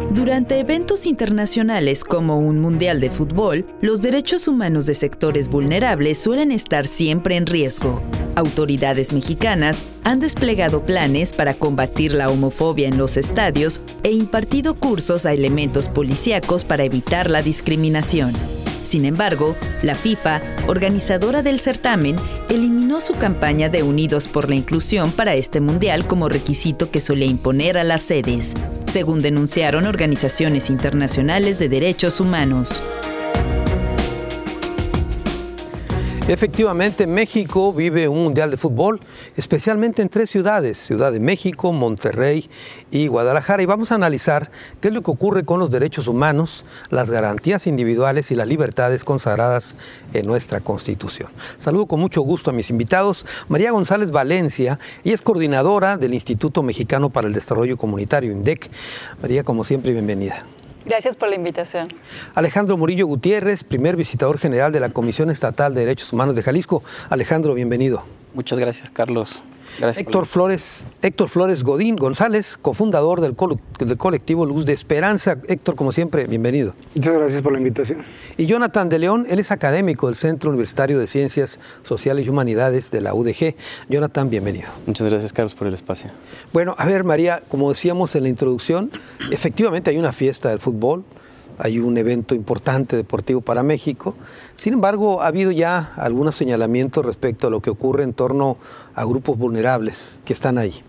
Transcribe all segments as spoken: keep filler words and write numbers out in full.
Durante eventos internacionales como un mundial de fútbol, los derechos humanos de sectores vulnerables suelen estar siempre en riesgo. Autoridades mexicanas han desplegado planes para combatir la homofobia en los estadios e impartido cursos a elementos policíacos para evitar la discriminación. Sin embargo, la FIFA, organizadora del certamen, eliminó su campaña de Unidos por la Inclusión para este mundial como requisito que solía imponer a las sedes, según denunciaron organizaciones internacionales de derechos humanos. Efectivamente, México vive un mundial de fútbol, especialmente en tres ciudades, Ciudad de México, Monterrey y Guadalajara. Y vamos a analizar qué es lo que ocurre con los derechos humanos, las garantías individuales y las libertades consagradas en nuestra Constitución. Saludo con mucho gusto a mis invitados. María González Valencia, ella es coordinadora del Instituto Mexicano para el Desarrollo Comunitario, INDEC. María, como siempre, bienvenida. Gracias por la invitación. Alejandro Murillo Gutiérrez, primer visitador general de la Comisión Estatal de Derechos Humanos de Jalisco. Alejandro, bienvenido. Muchas gracias, Carlos. Gracias. Héctor Flores, Héctor Flores Godín González, cofundador del, col del colectivo Luz de Esperanza. Héctor, como siempre, bienvenido. Muchas gracias por la invitación. Y Jonathan de León, él es académico del Centro Universitario de Ciencias Sociales y Humanidades de la U D G. Jonathan, bienvenido. Muchas gracias, Carlos, por el espacio. Bueno, a ver, María, como decíamos en la introducción, efectivamente hay una fiesta del fútbol, hay un evento importante deportivo para México. Sin embargo, ha habido ya algunos señalamientos respecto a lo que ocurre en torno a grupos vulnerables que están ahí.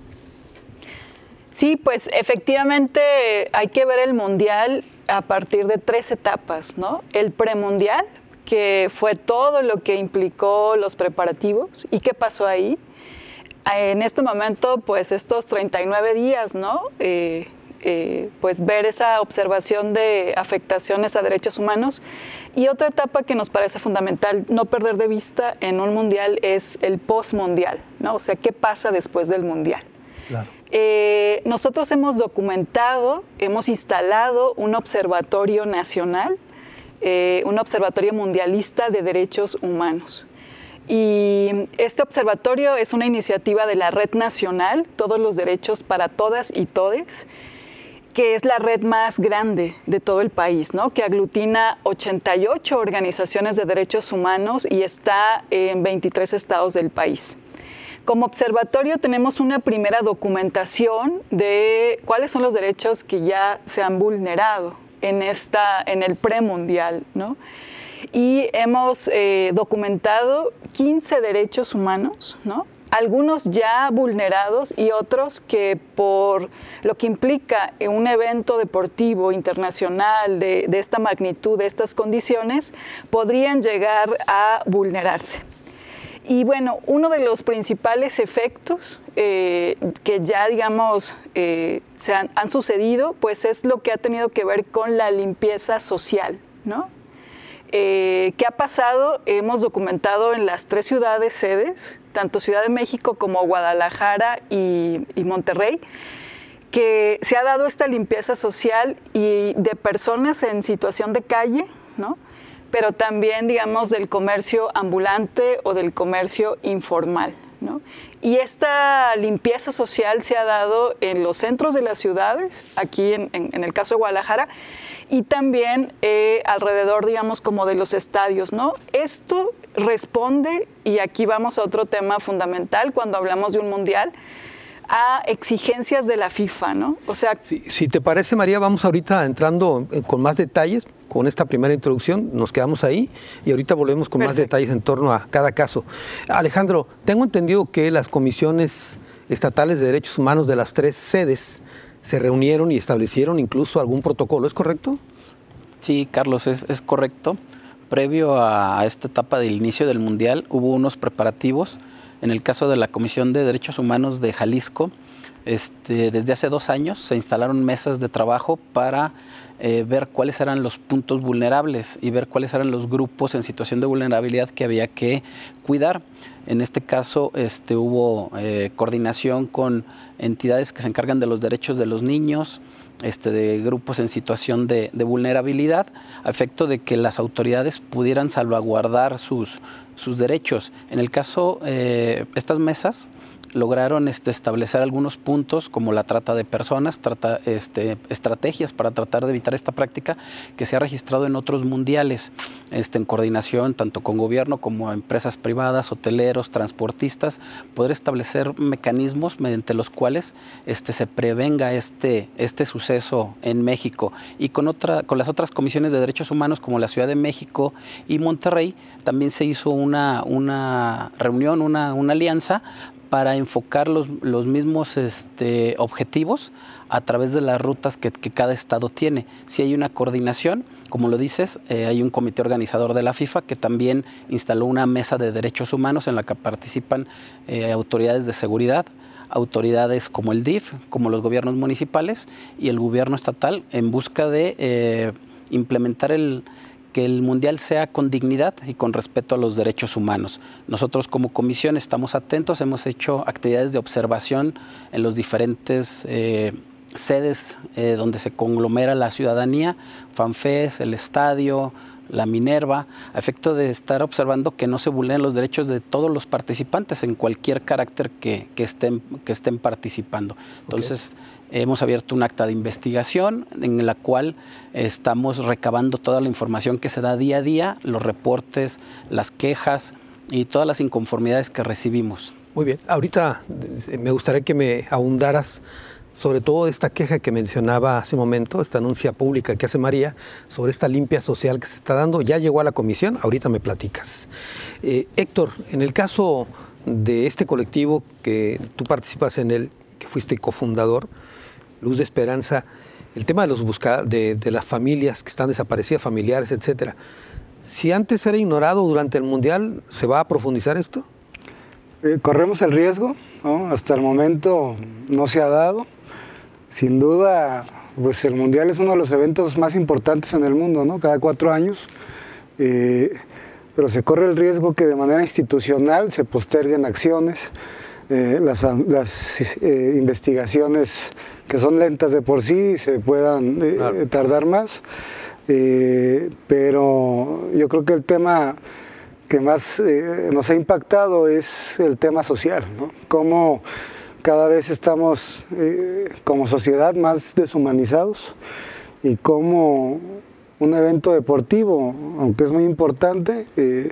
Sí, pues efectivamente hay que ver el Mundial a partir de tres etapas, ¿no? El premundial, que fue todo lo que implicó los preparativos y qué pasó ahí. En este momento, pues estos treinta y nueve días, ¿no? Eh, Eh, pues ver esa observación de afectaciones a derechos humanos. Y otra etapa que nos parece fundamental no perder de vista en un mundial es el postmundial, ¿no? O sea, ¿qué pasa después del mundial? Claro. Eh, nosotros hemos documentado, hemos instalado un observatorio nacional, eh, un observatorio mundialista de derechos humanos. Y este observatorio es una iniciativa de la Red Nacional, Todos los Derechos para Todas y Todes, que es la red más grande de todo el país, ¿no? Que aglutina ochenta y ocho organizaciones de derechos humanos y está en veintitrés estados del país. Como observatorio tenemos una primera documentación de cuáles son los derechos que ya se han vulnerado en, esta, en el premundial, ¿no? Y hemos eh, documentado quince derechos humanos, ¿no? Algunos ya vulnerados y otros que por lo que implica un evento deportivo internacional de, de esta magnitud, de estas condiciones, podrían llegar a vulnerarse. Y bueno, uno de los principales efectos eh, que ya, digamos, eh, se han, han sucedido, pues es lo que ha tenido que ver con la limpieza social, ¿no? Eh, ¿Qué ha pasado? Hemos documentado en las tres ciudades sedes, tanto Ciudad de México como Guadalajara y, y Monterrey, que se ha dado esta limpieza social y de personas en situación de calle, ¿no? Pero también, digamos, del comercio ambulante o del comercio informal, ¿no? Y esta limpieza social se ha dado en los centros de las ciudades, aquí en, en, en el caso de Guadalajara, y también eh, alrededor, digamos, como de los estadios, ¿no? Esto responde, y aquí vamos a otro tema fundamental cuando hablamos de un mundial, a exigencias de la FIFA, ¿no? O sea, si, si te parece, María, vamos ahorita entrando con más detalles con esta primera introducción, nos quedamos ahí y ahorita volvemos con Perfecto. Más detalles en torno a cada caso. Alejandro, tengo entendido que las comisiones estatales de derechos humanos de las tres sedes se reunieron y establecieron incluso algún protocolo, ¿es correcto? Sí, Carlos, es, es correcto. Previo a esta etapa del inicio del Mundial hubo unos preparativos. En el caso de la Comisión de Derechos Humanos de Jalisco, este, desde hace dos años se instalaron mesas de trabajo para eh, ver cuáles eran los puntos vulnerables y ver cuáles eran los grupos en situación de vulnerabilidad que había que cuidar. En este caso este, hubo eh, coordinación con entidades que se encargan de los derechos de los niños, este, de grupos en situación de, de vulnerabilidad, a efecto de que las autoridades pudieran salvaguardar sus, sus derechos. En el caso, eh, estas mesas lograron este, establecer algunos puntos como la trata de personas, trata, este, estrategias para tratar de evitar esta práctica que se ha registrado en otros mundiales, este, en coordinación tanto con gobierno como empresas privadas, hoteleros, transportistas, poder establecer mecanismos mediante los cuales este, se prevenga este, este suceso en México. Y con, otra, con las otras comisiones de derechos humanos como la Ciudad de México y Monterrey, también se hizo una, una reunión, una, una alianza para enfocar los, los mismos este, objetivos a través de las rutas que, que cada estado tiene. Si hay una coordinación, como lo dices, eh, hay un comité organizador de la FIFA que también instaló una mesa de derechos humanos en la que participan eh, autoridades de seguridad, autoridades como el D I F, como los gobiernos municipales y el gobierno estatal en busca de eh, implementar el que el Mundial sea con dignidad y con respeto a los derechos humanos. Nosotros como comisión estamos atentos, hemos hecho actividades de observación en los diferentes eh, sedes eh, donde se conglomera la ciudadanía, FanFest, el estadio, la Minerva, a efecto de estar observando que no se vulneren los derechos de todos los participantes en cualquier carácter que, que, estén, que estén participando. Entonces, okay. hemos abierto un acta de investigación en la cual estamos recabando toda la información que se da día a día, los reportes, las quejas y todas las inconformidades que recibimos. Muy bien. Ahorita me gustaría que me ahondaras sobre todo esta queja que mencionaba hace un momento, esta anuncia pública que hace María, sobre esta limpia social que se está dando. Ya llegó a la comisión, ahorita me platicas. Eh, Héctor, en el caso de este colectivo que tú participas en él, que fuiste cofundador, Luz de Esperanza, el tema de, los busca de, de las familias que están desaparecidas, familiares, etcétera. Si antes era ignorado durante el Mundial, ¿se va a profundizar esto? Eh, corremos el riesgo, ¿no? Hasta el momento no se ha dado. Sin duda, pues el Mundial es uno de los eventos más importantes en el mundo, ¿no? Cada cuatro años. Eh, pero se corre el riesgo que de manera institucional se posterguen acciones, eh, las, las eh, investigaciones que son lentas de por sí se puedan eh, claro. tardar más. Eh, pero yo creo que el tema que más eh, nos ha impactado es el tema social, ¿no? Cómo cada vez estamos eh, como sociedad más deshumanizados y cómo un evento deportivo, aunque es muy importante, eh,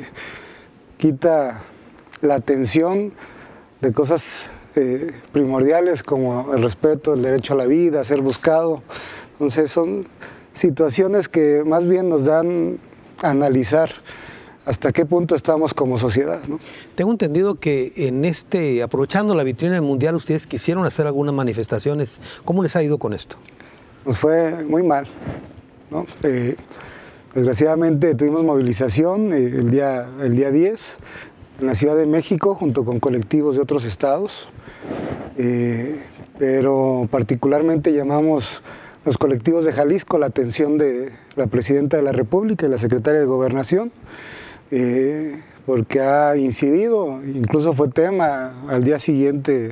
quita la atención de cosas eh, primordiales como el respeto, el derecho a la vida, ser buscado. Entonces son situaciones que más bien nos dan a analizar hasta qué punto estamos como sociedad, ¿no? Tengo entendido que en este, aprovechando la vitrina del Mundial, ustedes quisieron hacer algunas manifestaciones. ¿Cómo les ha ido con esto? Nos fue muy mal, ¿no? Eh, desgraciadamente tuvimos movilización eh, el, día, el día diez en la Ciudad de México junto con colectivos de otros estados, eh, pero particularmente llamamos los colectivos de Jalisco la atención de la Presidenta de la República y la Secretaria de Gobernación, Eh, porque ha incidido, incluso fue tema al día siguiente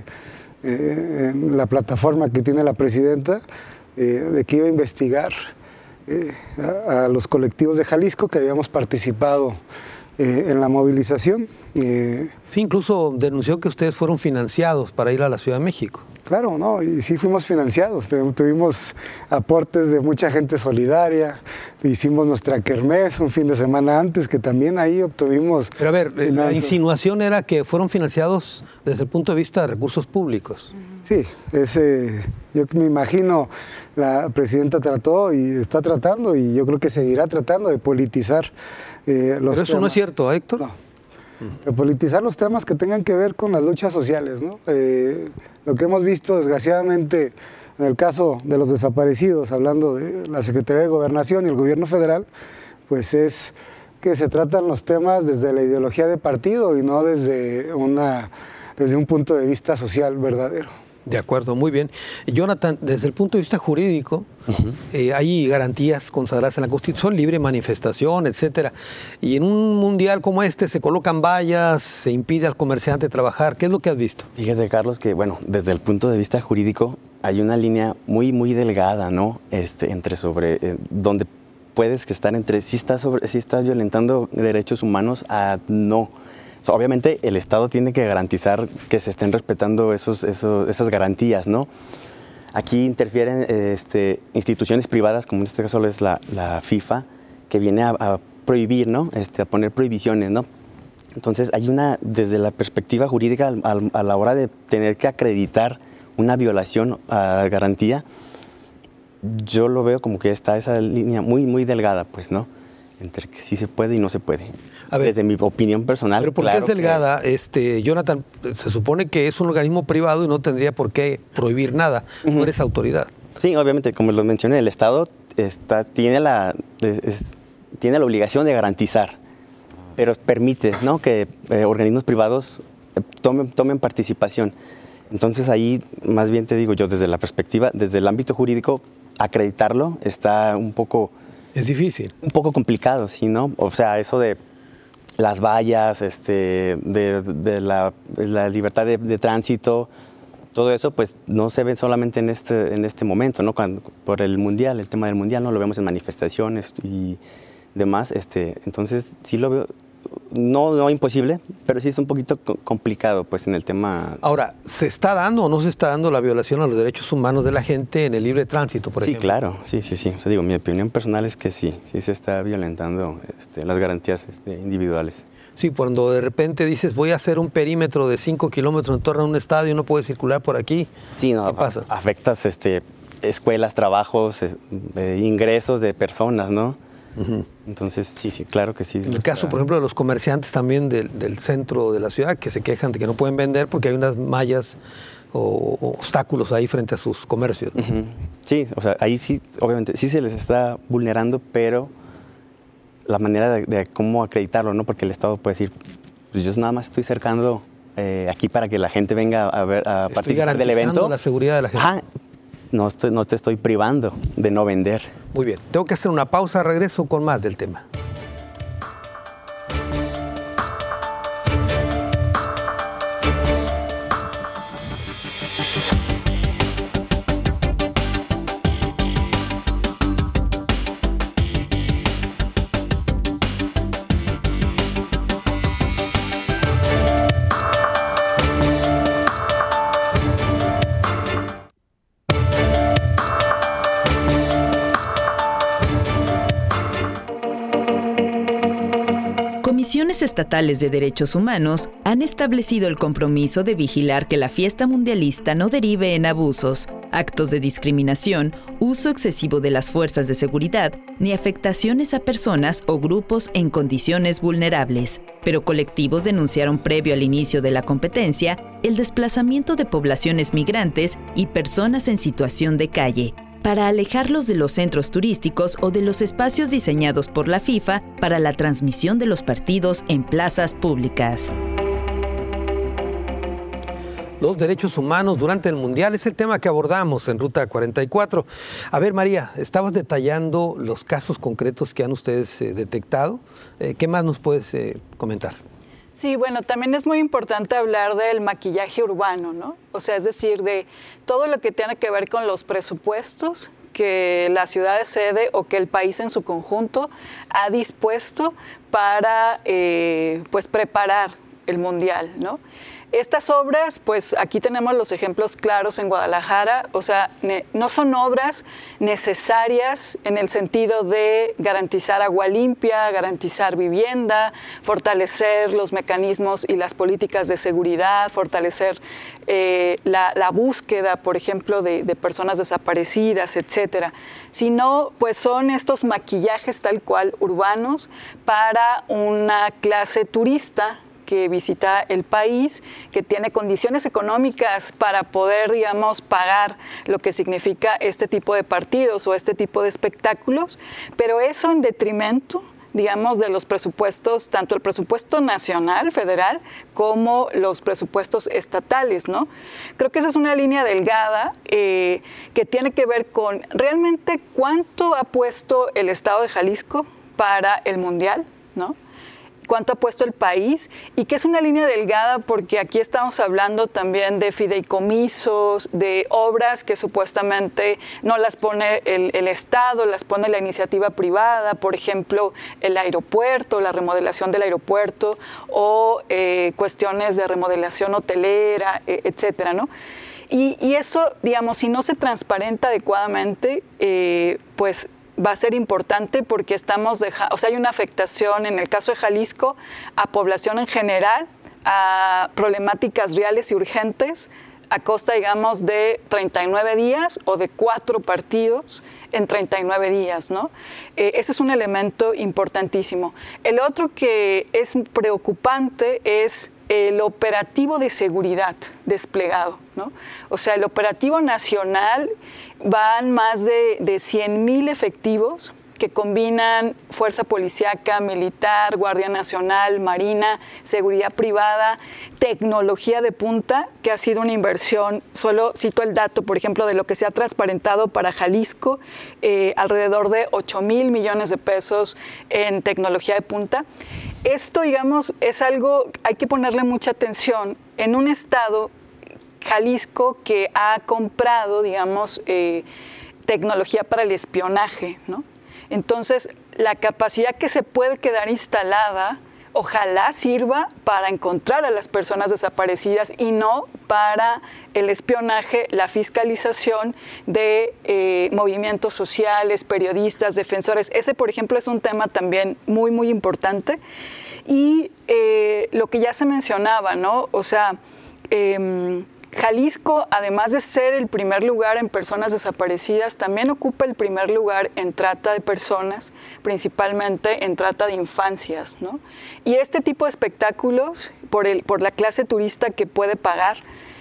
eh, en la plataforma que tiene la Presidenta, eh, de que iba a investigar eh, a, a los colectivos de Jalisco que habíamos participado eh, en la movilización. Eh, sí, incluso denunció que ustedes fueron financiados para ir a la Ciudad de México. Claro, no, y sí fuimos financiados, tuvimos aportes de mucha gente solidaria, hicimos nuestra kermés un fin de semana antes, que también ahí obtuvimos... Pero a ver, finanzas. La insinuación era que fueron financiados desde el punto de vista de recursos públicos. Sí, ese, yo me imagino la Presidenta trató y está tratando, y yo creo que seguirá tratando de politizar eh, los Pero eso temas. no es cierto, Héctor. No. De politizar los temas que tengan que ver con las luchas sociales, ¿no? Eh, lo que hemos visto, desgraciadamente, en el caso de los desaparecidos, hablando de la Secretaría de Gobernación y el Gobierno Federal, pues es que se tratan los temas desde la ideología de partido y no desde, una, desde un punto de vista social verdadero. De acuerdo, muy bien. Jonathan, desde el punto de vista jurídico, uh-huh. eh, hay garantías consagradas en la Constitución, libre manifestación, etcétera. Y en un mundial como este se colocan vallas, se impide al comerciante trabajar. ¿Qué es lo que has visto? Fíjate, Carlos, que bueno, desde el punto de vista jurídico hay una línea muy, muy delgada, ¿no? Este, entre sobre, eh, donde puedes que estar entre si estás sobre, si estás violentando derechos humanos a no. So, obviamente el Estado tiene que garantizar que se estén respetando esos, esos, esas garantías, ¿no? Aquí interfieren este, instituciones privadas, como en este caso es la, la FIFA, que viene a, a prohibir, ¿no? Este, a poner prohibiciones, ¿no? Entonces hay una, desde la perspectiva jurídica, a, a la hora de tener que acreditar una violación a garantía, yo lo veo como que está esa línea muy, muy delgada, pues, ¿no? Entre que sí se puede y no se puede. A ver, desde mi opinión personal. Pero ¿por qué claro es delgada, que... este, Jonathan? Se supone que es un organismo privado y no tendría por qué prohibir nada. Uh-huh. No eres autoridad. Sí, obviamente, como lo mencioné, el Estado está, tiene, la, es, tiene la obligación de garantizar, pero permite, ¿no?, que eh, organismos privados eh, tomen, tomen participación. Entonces ahí, más bien te digo yo, desde la perspectiva, desde el ámbito jurídico, acreditarlo está un poco... Es difícil. Un poco complicado, ¿sí, no? O sea, eso de las vallas, este, de, de la, la libertad de, de tránsito, todo eso, pues no se ve solamente en este, en este momento, ¿no? Cuando, por el Mundial, el tema del Mundial, ¿no? Lo vemos en manifestaciones y demás. Este, entonces, sí lo veo... No, no imposible, pero sí es un poquito complicado, pues, en el tema. Ahora, ¿se está dando o no se está dando la violación a los derechos humanos de la gente en el libre tránsito, por sí, ejemplo? Sí, claro, sí, sí, sí. O sea, digo, mi opinión personal es que sí, sí se está violentando este, las garantías este, individuales. Sí, cuando de repente dices, voy a hacer un perímetro de cinco kilómetros en torno a un estadio y no puedes circular por aquí. Sí, no, ¿qué pasa? Afectas este, escuelas, trabajos, eh, ingresos de personas, ¿no? Uh-huh. Entonces, sí, sí, claro que sí. En el está... caso, por ejemplo, de los comerciantes también del, del centro de la ciudad, que se quejan de que no pueden vender porque hay unas mallas o, o obstáculos ahí frente a sus comercios. Uh-huh. Sí, o sea, ahí sí, obviamente, sí se les está vulnerando, pero la manera de, de cómo acreditarlo, ¿no? Porque el Estado puede decir, pues yo nada más estoy cercando eh, aquí para que la gente venga a ver, a estoy participar del evento. Garantizando la seguridad de la gente. Ajá. No, estoy, no te estoy privando de no vender. Muy bien, tengo que hacer una pausa, regreso con más del tema. Comisiones estatales de derechos humanos han establecido el compromiso de vigilar que la fiesta mundialista no derive en abusos, actos de discriminación, uso excesivo de las fuerzas de seguridad, ni afectaciones a personas o grupos en condiciones vulnerables. Pero colectivos denunciaron previo al inicio de la competencia el desplazamiento de poblaciones migrantes y personas en situación de calle, para alejarlos de los centros turísticos o de los espacios diseñados por la FIFA para la transmisión de los partidos en plazas públicas. Los derechos humanos durante el Mundial es el tema que abordamos en Ruta cuarenta y cuatro. A ver, María, estabas detallando los casos concretos que han ustedes eh, detectado. Eh, ¿Qué más nos puedes eh, comentar? Sí, bueno, también es muy importante hablar del maquillaje urbano, ¿no? O sea, es decir, de todo lo que tiene que ver con los presupuestos que la ciudad de sede o que el país en su conjunto ha dispuesto para, eh, pues, preparar el Mundial, ¿no? Estas obras, pues aquí tenemos los ejemplos claros en Guadalajara, o sea, ne- no son obras necesarias en el sentido de garantizar agua limpia, garantizar vivienda, fortalecer los mecanismos y las políticas de seguridad, fortalecer eh, la, la búsqueda, por ejemplo, de, de personas desaparecidas, etcétera, sino pues son estos maquillajes tal cual urbanos para una clase turista que visita el país, que tiene condiciones económicas para poder, digamos, pagar lo que significa este tipo de partidos o este tipo de espectáculos, pero eso en detrimento, digamos, de los presupuestos, tanto el presupuesto nacional, federal, como los presupuestos estatales, ¿no? Creo que esa es una línea delgada eh, que tiene que ver con realmente cuánto ha puesto el Estado de Jalisco para el Mundial, ¿no? cuánto ha puesto el país y que es una línea delgada porque aquí estamos hablando también de fideicomisos, de obras que supuestamente no las pone el, el Estado, las pone la iniciativa privada, por ejemplo, el aeropuerto, la remodelación del aeropuerto o eh, cuestiones de remodelación hotelera, etcétera, ¿no? Y, y eso, digamos, si no se transparenta adecuadamente, eh, pues va a ser importante porque estamos dejando, o sea, hay una afectación en el caso de Jalisco a población en general, a problemáticas reales y urgentes, a costa, digamos, de treinta y nueve días o de cuatro partidos en treinta y nueve días, ¿no? Eh, ese es un elemento importantísimo. El otro que es preocupante es el operativo de seguridad desplegado, ¿no? O sea, el operativo nacional van más de, de cien mil efectivos que combinan fuerza policíaca, militar, Guardia Nacional, Marina, seguridad privada, tecnología de punta, que ha sido una inversión, solo cito el dato, por ejemplo, de lo que se ha transparentado para Jalisco, eh, alrededor de ocho mil millones de pesos en tecnología de punta. Esto, digamos, es algo, hay que ponerle mucha atención en un estado, Jalisco, que ha comprado, digamos, eh, tecnología para el espionaje, ¿no? Entonces, la capacidad que se puede quedar instalada, ojalá sirva para encontrar a las personas desaparecidas y no para el espionaje, la fiscalización de eh, movimientos sociales, periodistas, defensores. Ese, por ejemplo, es un tema también muy, muy importante. Y eh, lo que ya se mencionaba, ¿no? O sea, eh, Jalisco, además de ser el primer lugar en personas desaparecidas, también ocupa el primer lugar en trata de personas, principalmente en trata de infancias, ¿no? Y este tipo de espectáculos, por, el, por la clase turista que puede pagar,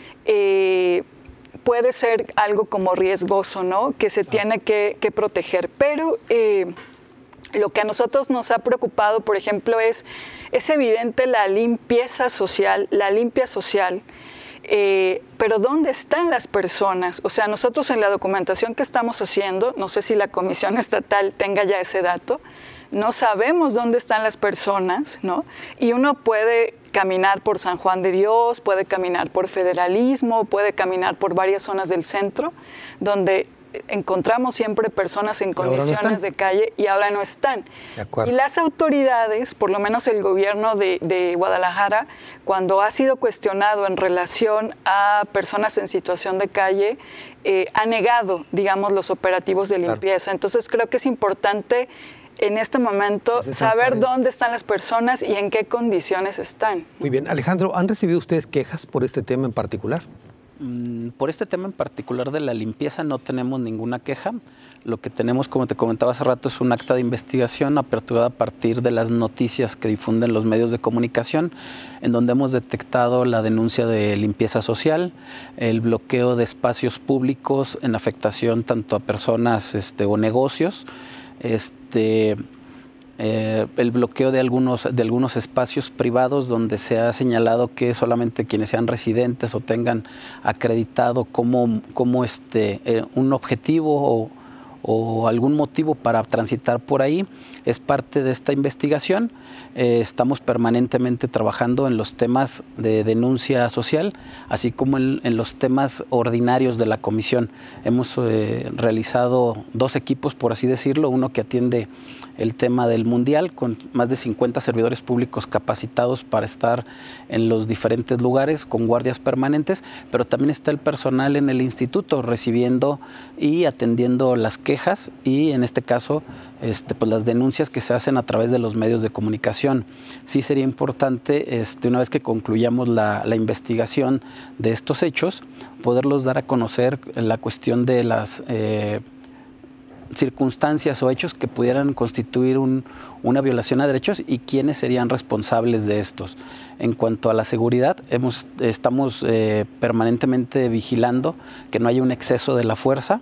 eh, puede ser algo como riesgoso, ¿no? Que se tiene que, que proteger. Pero eh, lo que a nosotros nos ha preocupado, por ejemplo, es, es evidente la limpieza social, la limpia social. Eh, pero ¿dónde están las personas? O sea, nosotros en la documentación que estamos haciendo, no sé si la Comisión Estatal tenga ya ese dato, no sabemos dónde están las personas, ¿no? Y uno puede caminar por San Juan de Dios, puede caminar por Federalismo, puede caminar por varias zonas del centro, donde encontramos siempre personas en condiciones no de calle y ahora no están. Y las autoridades, por lo menos el gobierno de, de Guadalajara, cuando ha sido cuestionado en relación a personas en situación de calle, eh, ha negado, digamos, los operativos de limpieza. Claro. Entonces creo que es importante en este momento saber dónde están las personas y en qué condiciones están. Muy bien. Alejandro, ¿han recibido ustedes quejas por este tema en particular? Por este tema en particular de la limpieza no tenemos ninguna queja. Lo que tenemos, como te comentaba hace rato, es un acta de investigación aperturada a partir de las noticias que difunden los medios de comunicación, en donde hemos detectado la denuncia de limpieza social, el bloqueo de espacios públicos en afectación tanto a personas este, o negocios, este... Eh, el bloqueo de algunos, de algunos espacios privados donde se ha señalado que solamente quienes sean residentes o tengan acreditado como, como este, eh, un objetivo o, o algún motivo para transitar por ahí es parte de esta investigación. Eh, estamos permanentemente trabajando en los temas de denuncia social, así como en, en los temas ordinarios de la comisión. Hemos eh, realizado dos equipos, por así decirlo, uno que atiende el tema del Mundial, con más de cincuenta servidores públicos capacitados para estar en los diferentes lugares con guardias permanentes, pero también está el personal en el instituto recibiendo y atendiendo las quejas y en este caso este, pues las denuncias que se hacen a través de los medios de comunicación. Sí sería importante, este, una vez que concluyamos la, la investigación de estos hechos, poderlos dar a conocer en la cuestión de las eh, circunstancias o hechos que pudieran constituir un, una violación a derechos y quiénes serían responsables de estos. En cuanto a la seguridad, hemos, estamos eh, permanentemente vigilando que no haya un exceso de la fuerza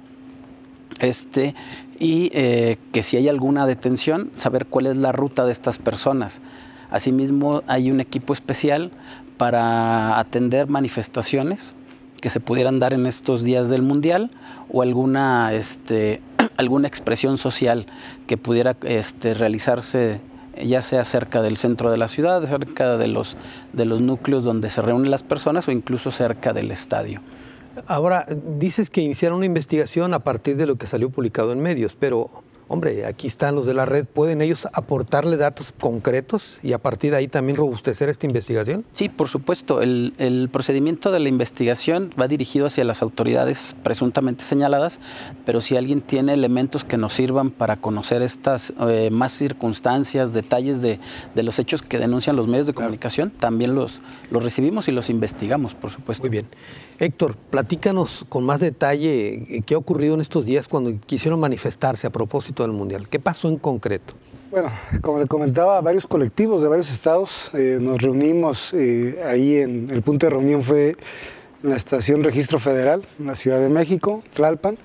este, y eh, que si hay alguna detención, saber cuál es la ruta de estas personas. Asimismo, hay un equipo especial para atender manifestaciones que se pudieran dar en estos días del Mundial o alguna, este, alguna expresión social que pudiera este, realizarse ya sea cerca del centro de la ciudad, cerca de los, de los núcleos donde se reúnen las personas o incluso cerca del estadio. Ahora, dices que iniciaron una investigación a partir de lo que salió publicado en medios, pero, hombre, aquí están los de la red. ¿Pueden ellos aportarle datos concretos y a partir de ahí también robustecer esta investigación? Sí, por supuesto. El, el procedimiento de la investigación va dirigido hacia las autoridades presuntamente señaladas, pero si alguien tiene elementos que nos sirvan para conocer estas eh, más circunstancias, detalles de, de los hechos que denuncian los medios de comunicación, claro, también los, los recibimos y los investigamos, por supuesto. Muy bien. Héctor, platícanos con más detalle qué ha ocurrido en estos días cuando quisieron manifestarse a propósito del Mundial. ¿Qué pasó en concreto? Bueno, como le comentaba, varios colectivos de varios estados eh, nos reunimos eh, ahí en el punto de reunión fue en la estación Registro Federal, en la Ciudad de México, Tlalpan.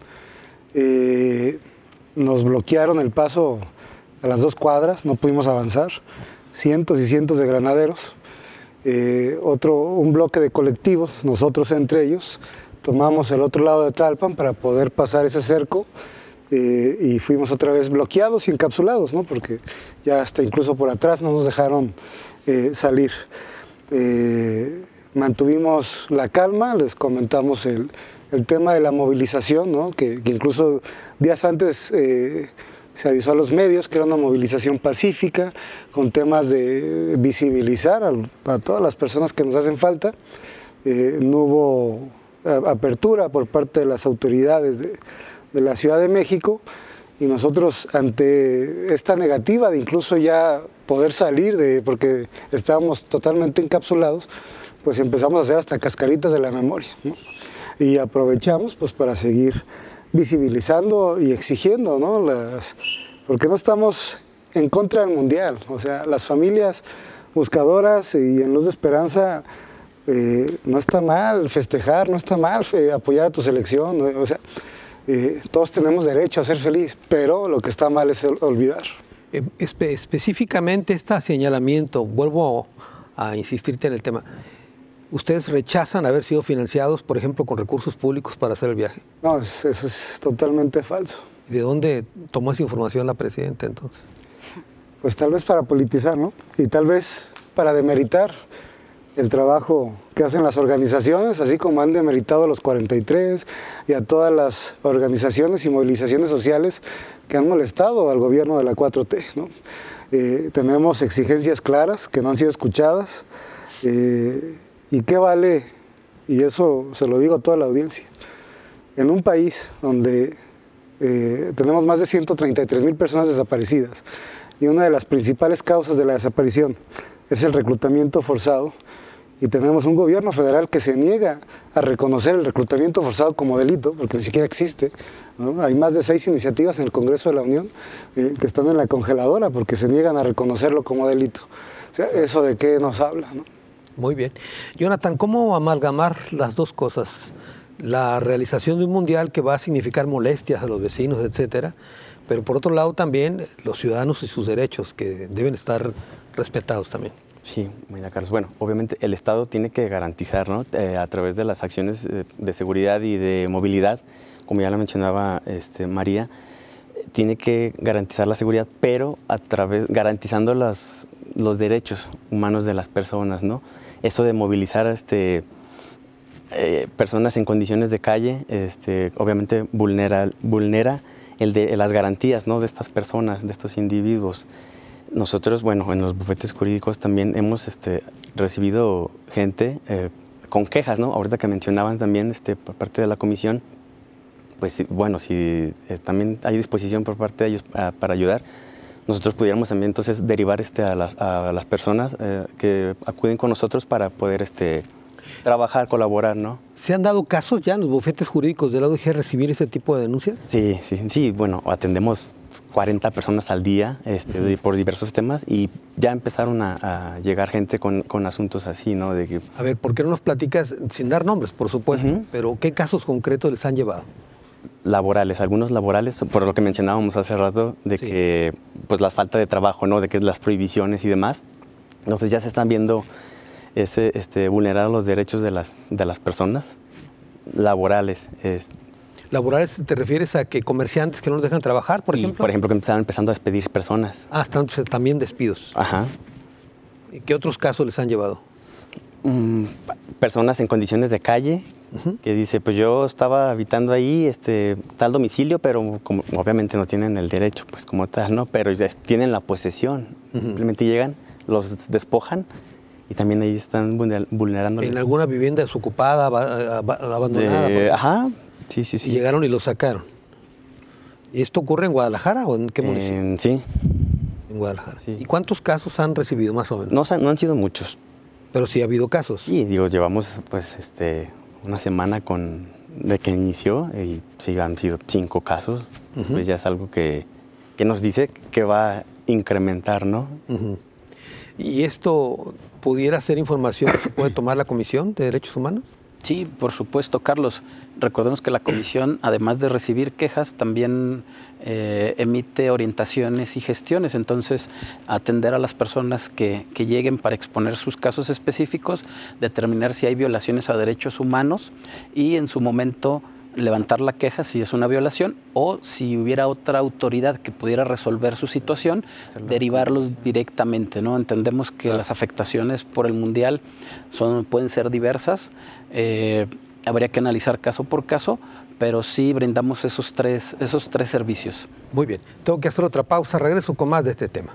Eh, nos bloquearon el paso a las dos cuadras, no pudimos avanzar, cientos y cientos de granaderos. Eh, otro, un bloque de colectivos, nosotros entre ellos, tomamos el otro lado de Tlalpan para poder pasar ese cerco eh, y fuimos otra vez bloqueados y encapsulados, ¿no? Porque ya hasta incluso por atrás no nos dejaron eh, salir. Eh, mantuvimos la calma, les comentamos el, el tema de la movilización, ¿no? que, que incluso días antes eh, se avisó a los medios que era una movilización pacífica, con temas de visibilizar a, a todas las personas que nos hacen falta. Eh, no hubo apertura por parte de las autoridades de, de la Ciudad de México y nosotros ante esta negativa de incluso ya poder salir, de, porque estábamos totalmente encapsulados, pues empezamos a hacer hasta cascaritas de la memoria, ¿no? Y aprovechamos pues para seguir visibilizando y exigiendo, ¿no? Las, porque no estamos en contra del Mundial, o sea, las familias buscadoras y en Luz de Esperanza, eh, no está mal festejar, no está mal eh, apoyar a tu selección, ¿no? O sea, eh, todos tenemos derecho a ser feliz, pero lo que está mal es olvidar. Eh, espe específicamente este señalamiento, vuelvo a insistirte en el tema. ¿Ustedes rechazan haber sido financiados, por ejemplo, con recursos públicos para hacer el viaje? No, eso es totalmente falso. ¿De dónde tomó esa información la presidenta entonces? Pues tal vez para politizar, ¿no? Y tal vez para demeritar el trabajo que hacen las organizaciones, así como han demeritado a los cuarenta y tres y a todas las organizaciones y movilizaciones sociales que han molestado al gobierno de la cuatro T, ¿no? Eh, tenemos exigencias claras que no han sido escuchadas. Eh, ¿Y qué vale? Y eso se lo digo a toda la audiencia. En un país donde eh, tenemos más de ciento treinta y tres mil personas desaparecidas y una de las principales causas de la desaparición es el reclutamiento forzado, y tenemos un gobierno federal que se niega a reconocer el reclutamiento forzado como delito, porque ni siquiera existe, ¿no? Hay más de seis iniciativas en el Congreso de la Unión eh, que están en la congeladora porque se niegan a reconocerlo como delito. O sea, ¿eso de qué nos habla, no? Muy bien. Jonathan, ¿cómo amalgamar las dos cosas? La realización de un mundial que va a significar molestias a los vecinos, etcétera, pero por otro lado también los ciudadanos y sus derechos que deben estar respetados también. Sí, mira, Carlos. Bueno, obviamente el Estado tiene que garantizar, ¿no? Eh, a través de las acciones de, de seguridad y de movilidad, como ya lo mencionaba este, María, tiene que garantizar la seguridad, pero a través garantizando las, los derechos humanos de las personas, ¿no? Eso de movilizar este, eh, personas en condiciones de calle, este, obviamente vulnera, vulnera el de las garantías, ¿no? De estas personas, de estos individuos. Nosotros, bueno, en los bufetes jurídicos también hemos este, recibido gente eh, con quejas, ¿no? Ahorita que mencionaban también este, por parte de la comisión, pues bueno, si eh, también hay disposición por parte de ellos a, para ayudar, nosotros pudiéramos también entonces derivar este, a, las, a las personas eh, que acuden con nosotros para poder este, trabajar, colaborar, ¿no? ¿Se han dado casos ya en los bufetes jurídicos de la O D G recibir ese tipo de denuncias? Sí, sí, sí, bueno, atendemos cuarenta personas al día este, uh-huh. por diversos temas y ya empezaron a, a llegar gente con, con asuntos así, ¿no? De que... A ver, ¿por qué no nos platicas, sin dar nombres, por supuesto, uh-huh. pero qué casos concretos les han llevado? Laborales, algunos laborales, por lo que mencionábamos hace rato, de sí. que pues la falta de trabajo, ¿no? De que las prohibiciones y demás. Entonces ya se están viendo ese, este, vulnerar los derechos de las, de las personas laborales. Es... ¿Laborales te refieres a que comerciantes que no los dejan trabajar, por y, ejemplo? por ejemplo, que estaban empezando a despedir personas. Ah, están pues, también despidos. Ajá. ¿Y qué otros casos les han llevado? Mm, personas en condiciones de calle, uh-huh. que dice, pues yo estaba habitando ahí, este, tal domicilio, pero como, obviamente no tienen el derecho, pues como tal, ¿no? Pero ya tienen la posesión. Uh-huh. Simplemente llegan, los despojan y también ahí están vulnerando. ¿En alguna vivienda desocupada, abandonada? De, ajá, sí, sí, sí. Y llegaron y lo sacaron. ¿Y esto ocurre en Guadalajara o en qué municipio? Eh, sí. En Guadalajara. Sí. ¿Y cuántos casos han recibido más o menos? No, no han sido muchos. Pero sí ha habido casos. Sí, digo, llevamos pues este una semana con de que inició y sí han sido cinco casos. Uh-huh. Pues ya es algo que, que nos dice que va a incrementar, ¿no? Uh-huh. ¿Y esto pudiera ser información que puede tomar la Comisión de Derechos Humanos? Sí, por supuesto, Carlos. Recordemos que la Comisión, además de recibir quejas, también eh, emite orientaciones y gestiones. Entonces, atender a las personas que, que lleguen para exponer sus casos específicos, determinar si hay violaciones a derechos humanos y en su momento levantar la queja si es una violación o si hubiera otra autoridad que pudiera resolver su situación, derivarlos directamente, ¿no? Entendemos que las afectaciones por el Mundial son, pueden ser diversas, eh, habría que analizar caso por caso, pero sí brindamos esos tres, esos tres servicios. Muy bien, tengo que hacer otra pausa, regreso con más de este tema.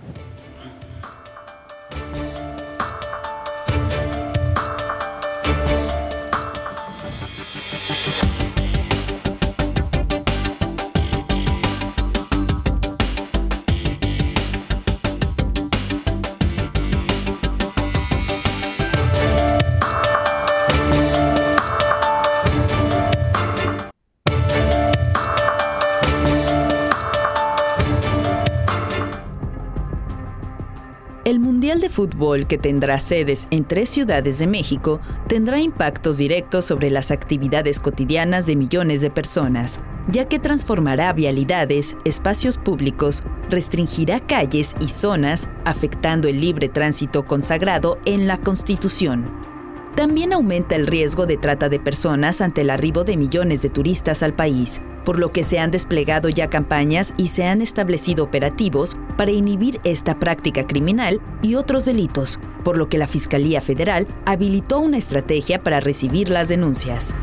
El Mundial de Fútbol, que tendrá sedes en tres ciudades de México, tendrá impactos directos sobre las actividades cotidianas de millones de personas, ya que transformará vialidades, espacios públicos, restringirá calles y zonas, afectando el libre tránsito consagrado en la Constitución. También aumenta el riesgo de trata de personas ante el arribo de millones de turistas al país, por lo que se han desplegado ya campañas y se han establecido operativos para inhibir esta práctica criminal y otros delitos, por lo que la Fiscalía Federal habilitó una estrategia para recibir las denuncias.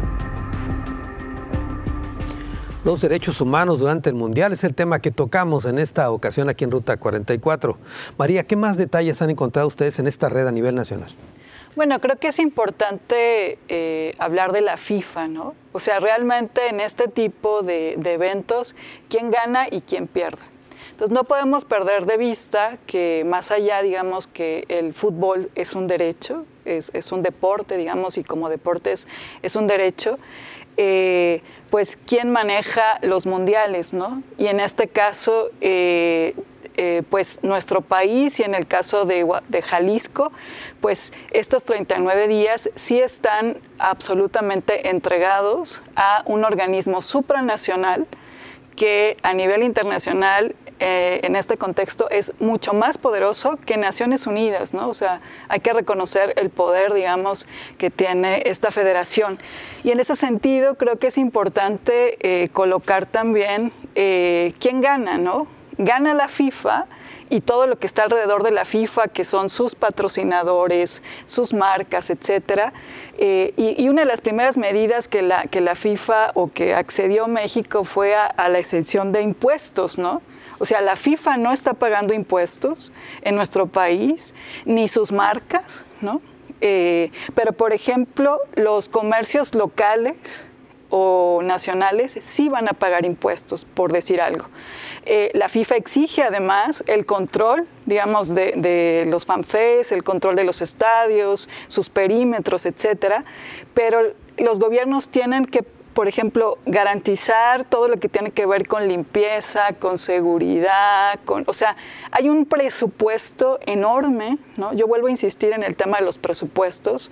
Los derechos humanos durante el Mundial es el tema que tocamos en esta ocasión aquí en Ruta cuarenta y cuatro. María, ¿qué más detalles han encontrado ustedes en esta red a nivel nacional? Bueno, creo que es importante eh, hablar de la FIFA, ¿no? O sea, realmente en este tipo de, de eventos, ¿quién gana y quién pierde? Entonces, no podemos perder de vista que más allá, digamos, que el fútbol es un derecho, es, es un deporte, digamos, y como deporte es, es un derecho, eh, pues, ¿quién maneja los mundiales, no? Y en este caso, eh, Eh, pues nuestro país y en el caso de, de Jalisco, pues estos treinta y nueve días sí están absolutamente entregados a un organismo supranacional que a nivel internacional, eh, en este contexto, es mucho más poderoso que Naciones Unidas, ¿no? O sea, hay que reconocer el poder, digamos, que tiene esta federación. Y en ese sentido, creo que es importante eh, colocar también eh, quién gana, ¿no? Gana la FIFA y todo lo que está alrededor de la FIFA, que son sus patrocinadores, sus marcas, etcétera. Eh, y, y una de las primeras medidas que la, que la FIFA o que accedió México fue a, a la exención de impuestos, ¿no? O sea, la FIFA no está pagando impuestos en nuestro país, ni sus marcas, ¿no? Eh, pero, por ejemplo, los comercios locales o nacionales sí van a pagar impuestos, por decir algo. Eh, la FIFA exige además el control, digamos, de, de los fanfests, el control de los estadios, sus perímetros, etcétera, pero los gobiernos tienen que, por ejemplo, garantizar todo lo que tiene que ver con limpieza, con seguridad, con, o sea, hay un presupuesto enorme, ¿no? Yo vuelvo a insistir en el tema de los presupuestos,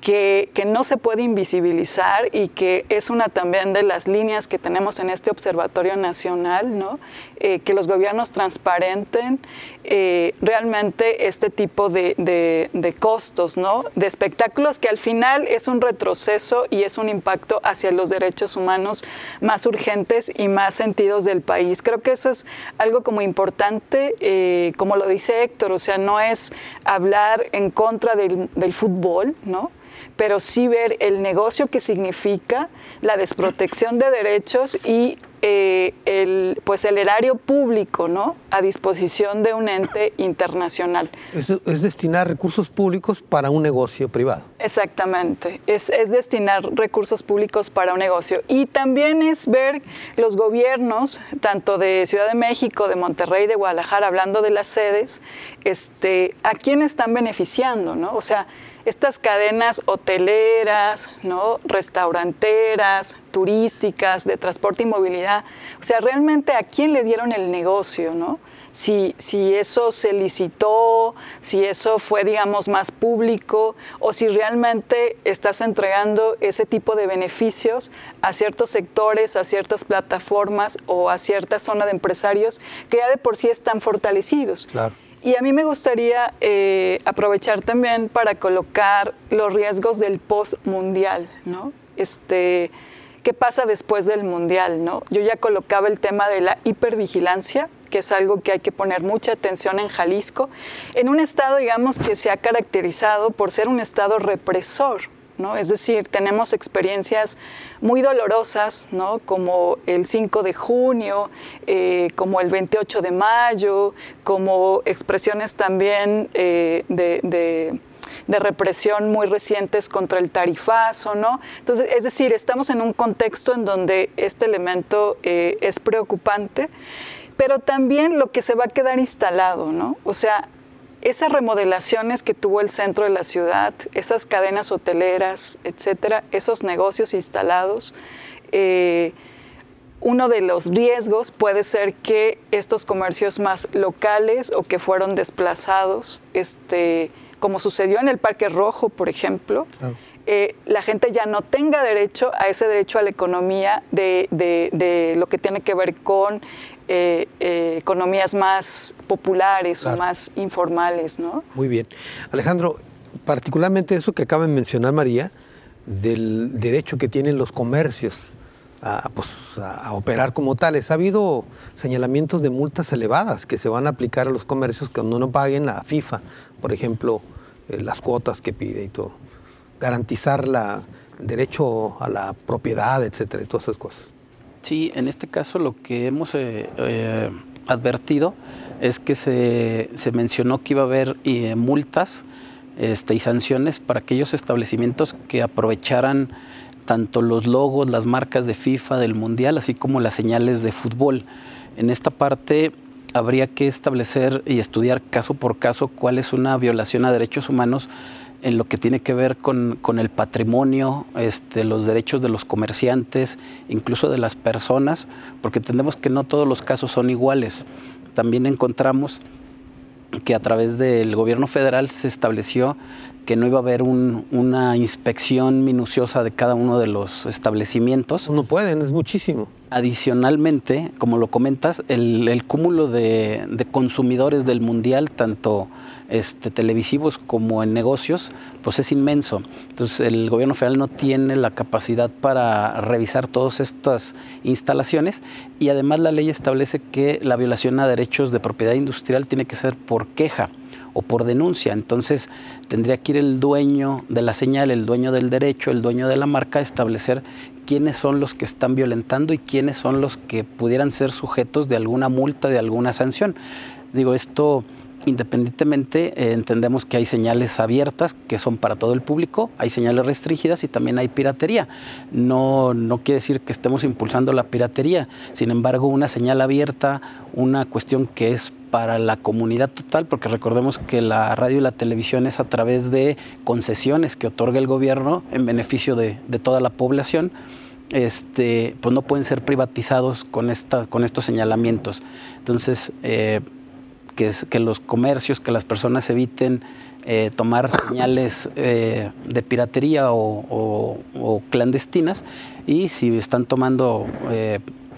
que, que no se puede invisibilizar y que es una también de las líneas que tenemos en este Observatorio Nacional, ¿no? Eh, que los gobiernos transparenten eh, realmente este tipo de, de, de costos, ¿no? De espectáculos que al final es un retroceso y es un impacto hacia los derechos humanos más urgentes y más sentidos del país. Creo que eso es algo como importante, eh, como lo dice Héctor, o sea, no es hablar en contra del, del fútbol, ¿no? Pero sí ver el negocio que significa, la desprotección de derechos y eh, el, pues el erario público, ¿no? A disposición de un ente internacional. Es, es destinar recursos públicos para un negocio privado. Exactamente, es, es destinar recursos públicos para un negocio. Y también es ver los gobiernos, tanto de Ciudad de México, de Monterrey, de Guadalajara, hablando de las sedes, este, a quién están beneficiando, ¿no? O sea, estas cadenas hoteleras, ¿no? Restauranteras, turísticas, de transporte y movilidad, o sea, realmente a quién le dieron el negocio, ¿no? Si, si eso se licitó, si eso fue, digamos, más público, o si realmente estás entregando ese tipo de beneficios a ciertos sectores, a ciertas plataformas o a cierta zona de empresarios que ya de por sí están fortalecidos. Claro. Y a mí me gustaría eh, aprovechar también para colocar los riesgos del post-mundial, ¿no? Este, ¿qué pasa después del mundial, no? Yo ya colocaba el tema de la hipervigilancia, que es algo que hay que poner mucha atención en Jalisco, en un estado, digamos, que se ha caracterizado por ser un estado represor, ¿no? Es decir, tenemos experiencias muy dolorosas, ¿no? Como el cinco de junio, eh, como el veintiocho de mayo, como expresiones también eh, de, de, de represión muy recientes contra el tarifazo, ¿no? Entonces, es decir, estamos en un contexto en donde este elemento eh, es preocupante, pero también lo que se va a quedar instalado, ¿no? O sea, esas remodelaciones que tuvo el centro de la ciudad, esas cadenas hoteleras, etcétera, esos negocios instalados, eh, uno de los riesgos puede ser que estos comercios más locales o que fueron desplazados, este, como sucedió en el Parque Rojo, por ejemplo, claro. eh, la gente ya no tenga derecho a ese derecho a la economía de, de, de lo que tiene que ver con Eh, eh, economías más populares claro. o más informales, ¿no? Muy bien. Alejandro, particularmente eso que acaba de mencionar María, del derecho que tienen los comercios a, pues, a, a operar como tales. Ha habido señalamientos de multas elevadas que se van a aplicar a los comercios cuando no paguen a FIFA, por ejemplo, eh, las cuotas que pide y todo. Garantizar la, el derecho a la propiedad, etcétera, y todas esas cosas. Sí, en este caso lo que hemos eh, eh, advertido es que se, se mencionó que iba a haber eh, multas este, y sanciones para aquellos establecimientos que aprovecharan tanto los logos, las marcas de FIFA, del Mundial, así como las señales de fútbol. En esta parte habría que establecer y estudiar caso por caso cuál es una violación a derechos humanos en lo que tiene que ver con, con el patrimonio, este, los derechos de los comerciantes, incluso de las personas, porque entendemos que no todos los casos son iguales. También encontramos que a través del gobierno federal se estableció que no iba a haber un, una inspección minuciosa de cada uno de los establecimientos. No pueden, es muchísimo. Adicionalmente, como lo comentas, el, el cúmulo de, de consumidores del Mundial, tanto este, televisivos como en negocios, pues es inmenso. Entonces el gobierno federal no tiene la capacidad para revisar todas estas instalaciones y además la ley establece que la violación a derechos de propiedad industrial tiene que ser por queja o por denuncia. Entonces tendría que ir el dueño de la señal, el dueño del derecho, el dueño de la marca, a establecer quiénes son los que están violentando y quiénes son los que pudieran ser sujetos de alguna multa, de alguna sanción. Digo, esto independientemente, eh, entendemos que hay señales abiertas que son para todo el público, hay señales restringidas y también hay piratería. No, no quiere decir que estemos impulsando la piratería, sin embargo, una señal abierta, una cuestión que es para la comunidad total, porque recordemos que la radio y la televisión es a través de concesiones que otorga el gobierno en beneficio de, de toda la población. Este, pues no pueden ser privatizados con, esta, con estos señalamientos. Entonces, eh, que, es, que los comercios, que las personas eviten eh, tomar señales eh, de piratería o, o, o clandestinas, y si están tomando eh,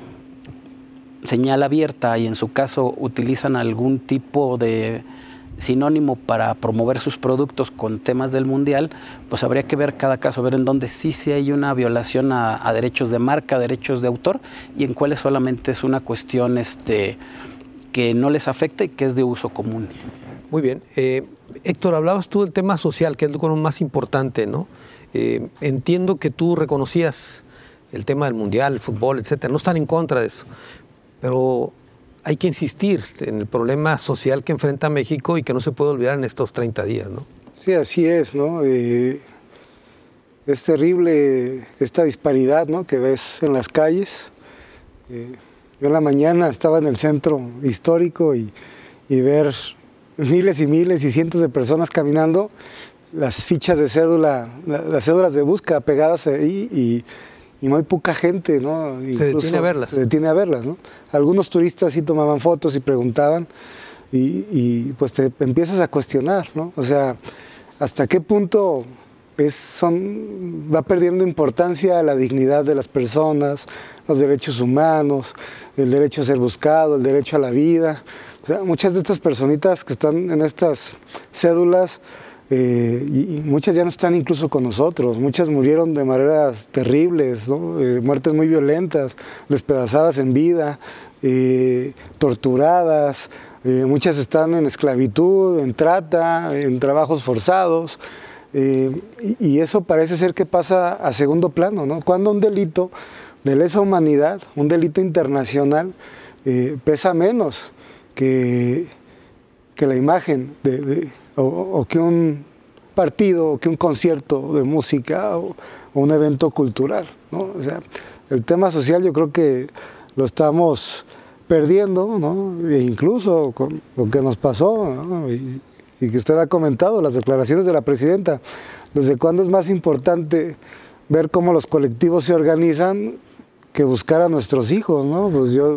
señal abierta y en su caso utilizan algún tipo de sinónimo para promover sus productos con temas del mundial, pues habría que ver cada caso, ver en dónde sí, sí hay una violación a, a derechos de marca, derechos de autor, y en cuáles solamente es una cuestión este, que no les afecta y que es de uso común. Muy bien. Eh, Héctor, hablabas tú del tema social, que es lo más importante, ¿no? Eh, entiendo que tú reconocías el tema del mundial, el fútbol, etcétera. No están en contra de eso, pero hay que insistir en el problema social que enfrenta México y que no se puede olvidar en estos treinta días, ¿no? Sí, así es, ¿no? Eh, es terrible esta disparidad, ¿no?, que ves en las calles. Eh, yo en la mañana estaba en el centro histórico y, y ver miles y miles y cientos de personas caminando, las fichas de cédula, las cédulas de búsqueda pegadas ahí y y muy poca gente, ¿no? Incluso se detiene a verlas. Se detiene a verlas, ¿no? Algunos turistas sí tomaban fotos y preguntaban y, y pues te empiezas a cuestionar, ¿no? O sea, ¿hasta qué punto es, son, va perdiendo importancia la dignidad de las personas, los derechos humanos, el derecho a ser buscado, el derecho a la vida? O sea, muchas de estas personitas que están en estas cédulas, Eh, y muchas ya no están incluso con nosotros, muchas murieron de maneras terribles, ¿no? Eh, muertes muy violentas, despedazadas en vida, eh, torturadas, eh, muchas están en esclavitud, en trata, en trabajos forzados, eh, y, y eso parece ser que pasa a segundo plano, ¿no? Cuando un delito de lesa humanidad, un delito internacional, eh, pesa menos que, que la imagen de, de O, o que un partido, o que un concierto de música, o, o un evento cultural, ¿no? O sea, el tema social yo creo que lo estamos perdiendo, ¿no? E incluso con lo que nos pasó, ¿no? y, y que usted ha comentado, las declaraciones de la presidenta. ¿Desde cuándo es más importante ver cómo los colectivos se organizan que buscar a nuestros hijos, ¿no? Pues yo,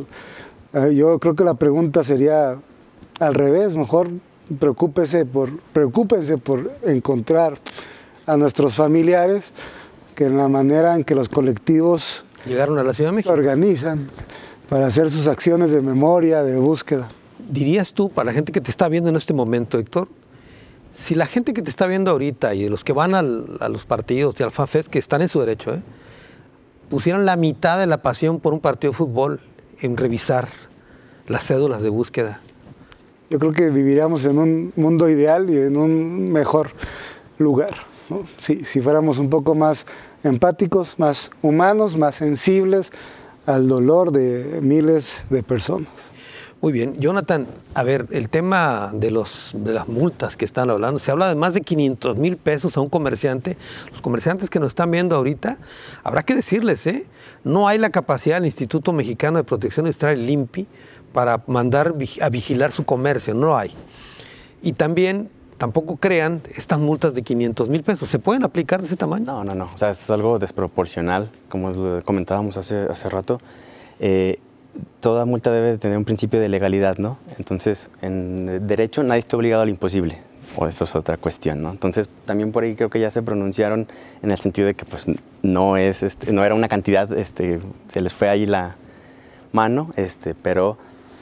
yo creo que la pregunta sería al revés, mejor Preocúpese por, preocúpense por encontrar a nuestros familiares, que en la manera en que los colectivos llegaron a la Ciudad de México se organizan para hacer sus acciones de memoria, de búsqueda. ¿Dirías tú, para la gente que te está viendo en este momento, Héctor, si la gente que te está viendo ahorita y los que van al, a los partidos y al FanFest, que están en su derecho, ¿eh? pusieran la mitad de la pasión por un partido de fútbol en revisar las cédulas de búsqueda? Yo creo que viviríamos en un mundo ideal y en un mejor lugar, ¿no? Si, si fuéramos un poco más empáticos, más humanos, más sensibles al dolor de miles de personas. Muy bien. Jonathan, a ver, el tema de, los, de las multas que están hablando, se habla de más de quinientos mil pesos a un comerciante. Los comerciantes que nos están viendo ahorita, habrá que decirles, ¿eh? No hay la capacidad del Instituto Mexicano de Protección Industrial, el INPI, para mandar a vigilar su comercio, no hay. Y también, tampoco crean estas multas de quinientos mil pesos. ¿Se pueden aplicar de ese tamaño? No, no, no. O sea, es algo desproporcional, como comentábamos hace, hace rato. Eh, toda multa debe de tener un principio de legalidad, ¿no? Entonces, en derecho nadie está obligado al imposible, o eso es otra cuestión, ¿no? Entonces, también por ahí creo que ya se pronunciaron en el sentido de que pues no es, este, no era una cantidad, este, se les fue ahí la mano, este, pero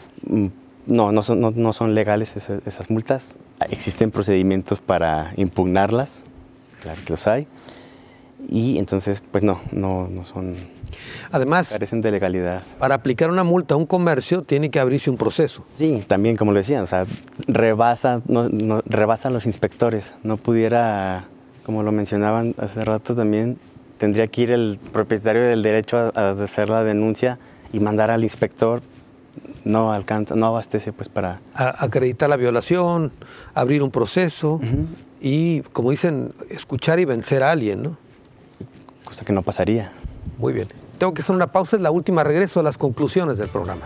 no, no son, no, no son legales esas, esas multas. Existen procedimientos para impugnarlas, claro que los hay, y entonces, pues no, no, no son... Además, carecen de legalidad. Para aplicar una multa a un comercio tiene que abrirse un proceso. Sí, también, como lo decía, o sea, rebasa, no, no, rebasan los inspectores. No pudiera, como lo mencionaban hace rato también, tendría que ir el propietario del derecho a, a hacer la denuncia y mandar al inspector. No alcanza, no abastece pues para... A, acreditar la violación, abrir un proceso uh-huh. y, como dicen, escuchar y vencer a alguien, ¿no? Cosa que no pasaría. Muy bien. Tengo que hacer una pausa, es la última, regreso a las conclusiones del programa.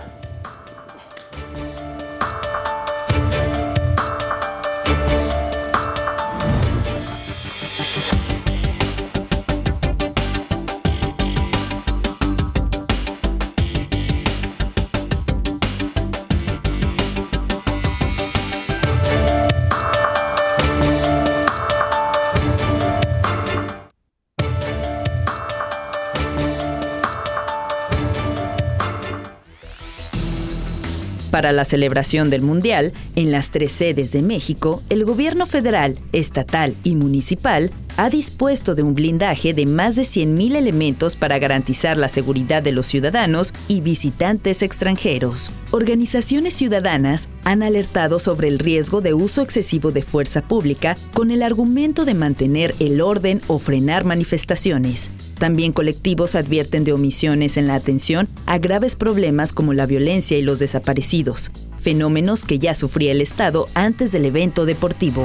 Para la celebración del Mundial, en las tres sedes de México, el gobierno federal, estatal y municipal ha dispuesto de un blindaje de más de cien mil elementos para garantizar la seguridad de los ciudadanos y visitantes extranjeros. Organizaciones ciudadanas han alertado sobre el riesgo de uso excesivo de fuerza pública con el argumento de mantener el orden o frenar manifestaciones. También colectivos advierten de omisiones en la atención a graves problemas como la violencia y los desaparecidos, fenómenos que ya sufría el Estado antes del evento deportivo.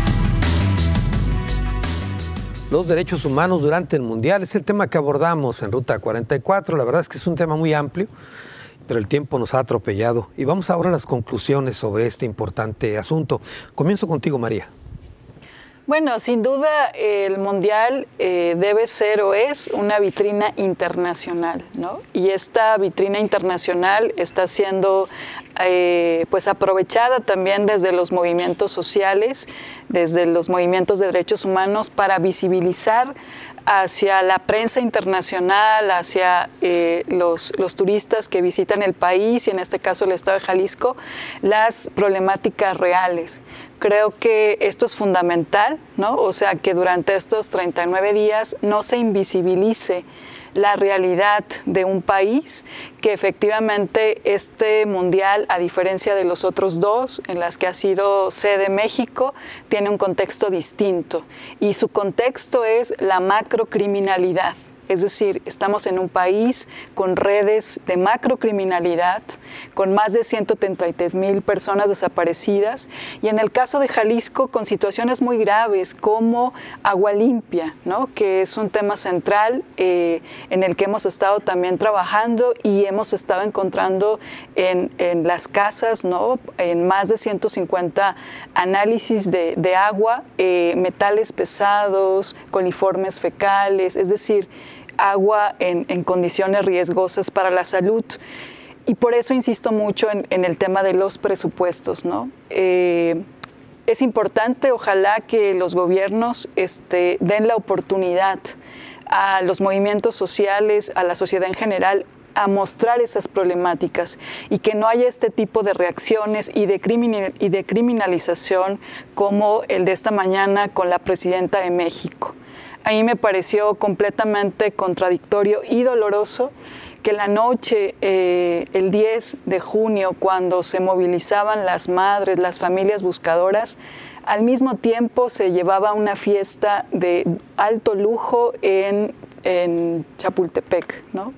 Los derechos humanos durante el Mundial es el tema que abordamos en Ruta cuarenta y cuatro. La verdad es que es un tema muy amplio, pero el tiempo nos ha atropellado. Y vamos ahora a las conclusiones sobre este importante asunto. Comienzo contigo, María. Bueno, sin duda el Mundial eh, debe ser o es una vitrina internacional, ¿no? Y esta vitrina internacional está siendo eh, pues aprovechada también desde los movimientos sociales, desde los movimientos de derechos humanos para visibilizar hacia la prensa internacional, hacia eh, los, los turistas que visitan el país y en este caso el estado de Jalisco, las problemáticas reales. Creo que esto es fundamental, ¿no? O sea, que durante estos treinta y nueve días no se invisibilice la realidad de un país, que efectivamente este mundial, a diferencia de los otros dos, en las que ha sido sede México, tiene un contexto distinto. Y su contexto es la macrocriminalidad. Es decir, estamos en un país con redes de macrocriminalidad, con más de ciento treinta y tres mil personas desaparecidas y en el caso de Jalisco con situaciones muy graves como agua limpia, ¿no? Que es un tema central eh, en el que hemos estado también trabajando y hemos estado encontrando en, en las casas, ¿no? En más de ciento cincuenta análisis de, de agua, eh, metales pesados, coliformes fecales, es decir, agua en, en condiciones riesgosas para la salud. Y por eso insisto mucho en, en el tema de los presupuestos, ¿no? Eh, es importante, ojalá, que los gobiernos este, den la oportunidad a los movimientos sociales, a la sociedad en general, a mostrar esas problemáticas y que no haya este tipo de reacciones y de, criminal, y de criminalización como el de esta mañana con la presidenta de México. A mí me pareció completamente contradictorio y doloroso que la noche, eh, el diez de junio, cuando se movilizaban las madres, las familias buscadoras, al mismo tiempo se llevaba una fiesta de alto lujo en, en Chapultepec, ¿no?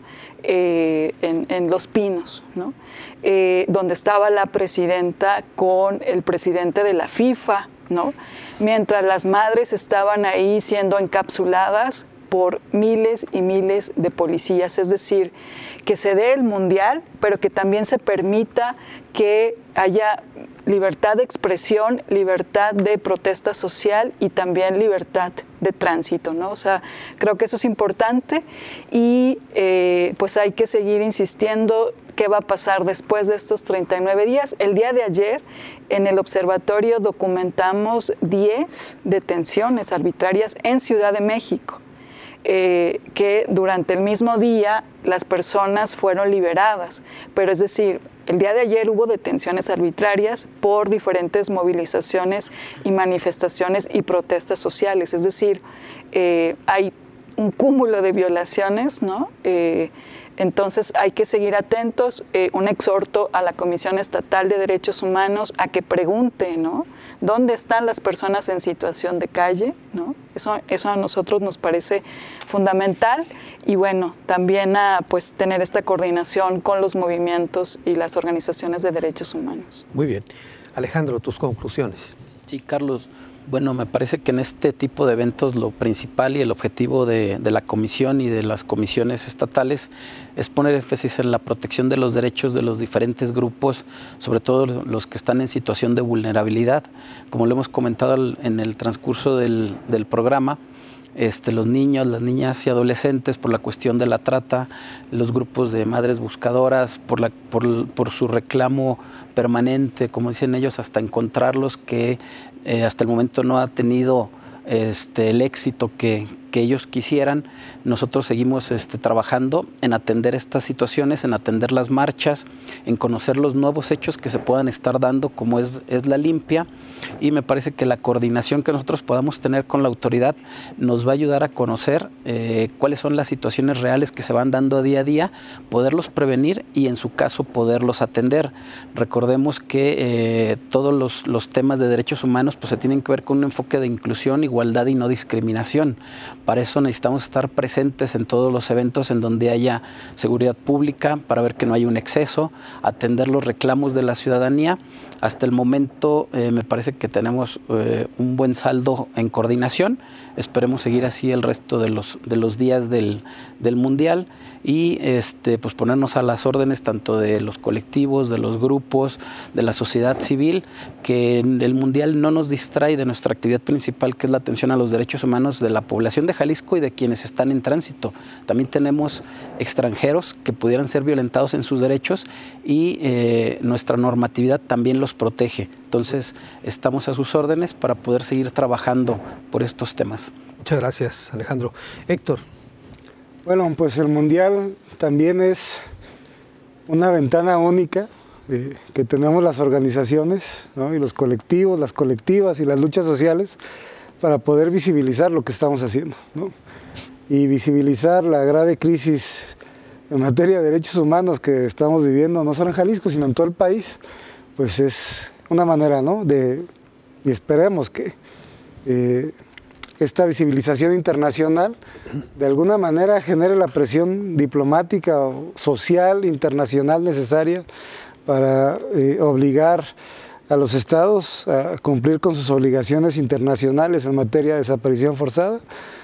Eh, en, en Los Pinos, ¿no? Eh, donde estaba la presidenta con el presidente de la FIFA, ¿no? Mientras las madres estaban ahí siendo encapsuladas por miles y miles de policías, es decir, que se dé el mundial, pero que también se permita que haya libertad de expresión, libertad de protesta social y también libertad de tránsito, ¿no? O sea, creo que eso es importante y eh, pues hay que seguir insistiendo qué va a pasar después de estos treinta y nueve días. El día de ayer en el observatorio documentamos diez detenciones arbitrarias en Ciudad de México. Eh, que durante el mismo día las personas fueron liberadas, pero es decir, el día de ayer hubo detenciones arbitrarias por diferentes movilizaciones y manifestaciones y protestas sociales, es decir, eh, hay un cúmulo de violaciones, ¿no? Eh, Entonces hay que seguir atentos, eh, un exhorto a la Comisión Estatal de Derechos Humanos a que pregunte, ¿no? ¿Dónde están las personas en situación de calle? ¿No? Eso, eso a nosotros nos parece fundamental y bueno, también a pues, tener esta coordinación con los movimientos y las organizaciones de derechos humanos. Muy bien. Alejandro, tus conclusiones. Sí, Carlos. Bueno, me parece que en este tipo de eventos lo principal y el objetivo de, de la comisión y de las comisiones estatales es poner énfasis en la protección de los derechos de los diferentes grupos, sobre todo los que están en situación de vulnerabilidad. Como lo hemos comentado en el transcurso del, del programa, Este, los niños, las niñas y adolescentes por la cuestión de la trata, los grupos de madres buscadoras por, la, por, por su reclamo permanente, como dicen ellos, hasta encontrarlos, que eh, hasta el momento no ha tenido este, el éxito que, que ellos quisieran. Nosotros seguimos este, trabajando en atender estas situaciones, en atender las marchas, en conocer los nuevos hechos que se puedan estar dando, como es, es la limpia, y me parece que la coordinación que nosotros podamos tener con la autoridad nos va a ayudar a conocer eh, cuáles son las situaciones reales que se van dando día a día, poderlos prevenir y en su caso poderlos atender. Recordemos que eh, todos los, los temas de derechos humanos pues, se tienen que ver con un enfoque de inclusión, igualdad y no discriminación. Para eso necesitamos estar presentes en todos los eventos en donde haya seguridad pública, para ver que no haya un exceso, atender los reclamos de la ciudadanía. Hasta el momento eh, me parece que tenemos eh, un buen saldo en coordinación. Esperemos seguir así el resto de los, de los días del, del Mundial y este, pues ponernos a las órdenes tanto de los colectivos, de los grupos, de la sociedad civil, que el Mundial no nos distrae de nuestra actividad principal, que es la atención a los derechos humanos de la población de Jalisco y de quienes están en tránsito. También tenemos extranjeros que pudieran ser violentados en sus derechos y eh, nuestra normatividad también los protege. Entonces, estamos a sus órdenes para poder seguir trabajando por estos temas. Muchas gracias, Alejandro. Héctor. Bueno, pues el Mundial también es una ventana única eh, que tenemos las organizaciones, ¿no? Y los colectivos, las colectivas y las luchas sociales para poder visibilizar lo que estamos haciendo, ¿no? Y visibilizar la grave crisis en materia de derechos humanos que estamos viviendo, no solo en Jalisco, sino en todo el país, pues es una manera, ¿no? de, y esperemos que eh, esta visibilización internacional de alguna manera genere la presión diplomática o social internacional necesaria para eh, obligar a los estados a cumplir con sus obligaciones internacionales en materia de desaparición forzada